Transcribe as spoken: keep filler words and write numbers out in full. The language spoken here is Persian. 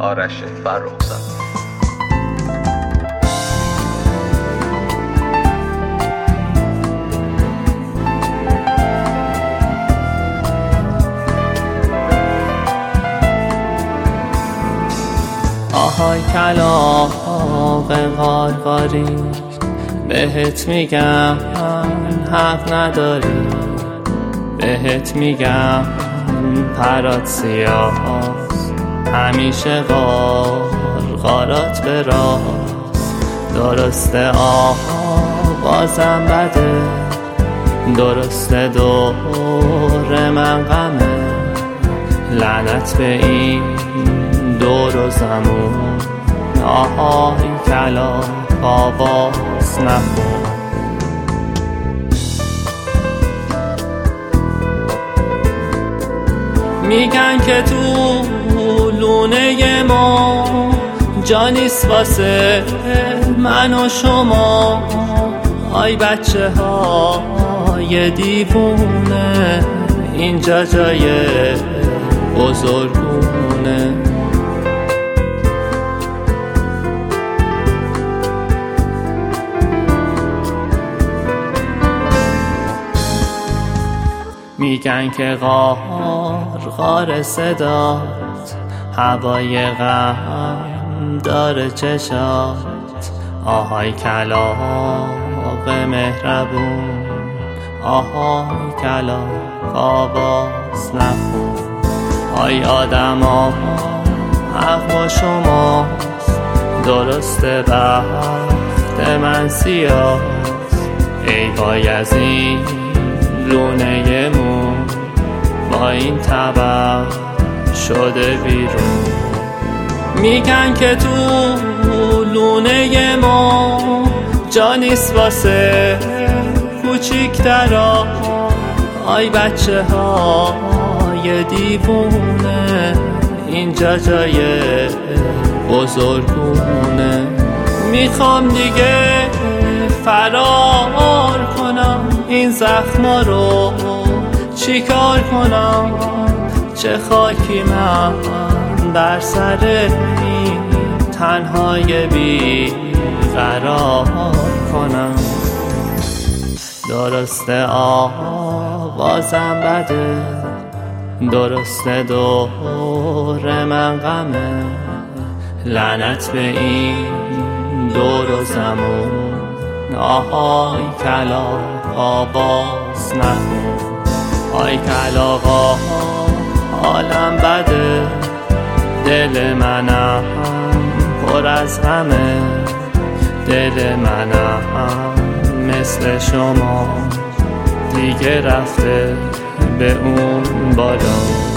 آرش فرخزاد. آهای کلاغ قارقاری، بهت میگم حق نداری، بهت میگم پرات سیاست، همیشه قارقارات به راست. درسته آغازم بده، درسته دور من غمه، لعنت به این دور و زمون. آهای کلاغ آواز نخون. میگن که تو لونه ما جا نیست واسه من و شما. آی بچه های دیوونه، اینجا جای بزرگونه. میگن که غار غار صدات، هوای غم داره چشات. آهای کلاغ مهربون، آهای کلاغ آواز نخون. آی آدما حق با شماست، درسته بخت من سیاست. ای وای از این لونه مون، با این طبع شده بیرون. میگن که تو لونه ما جا نیست واسه کوچیکترا. آی بچه های دیوونه، اینجا جای بزرگونه. میخوام دیگه فرار کنم، این زخما رو چیکار کنم؟ چه خاکی من بر سر این تنهای بی قرار کنم. درسته آوازم بده، درسته دور من غمه، لعنت به این دور و زمون. آهای کلاغ آواز نخون. آی کلاغا حالم بده، دل منم پر از غمه، دل منم مثل شما دیگه رفته به اون بالا.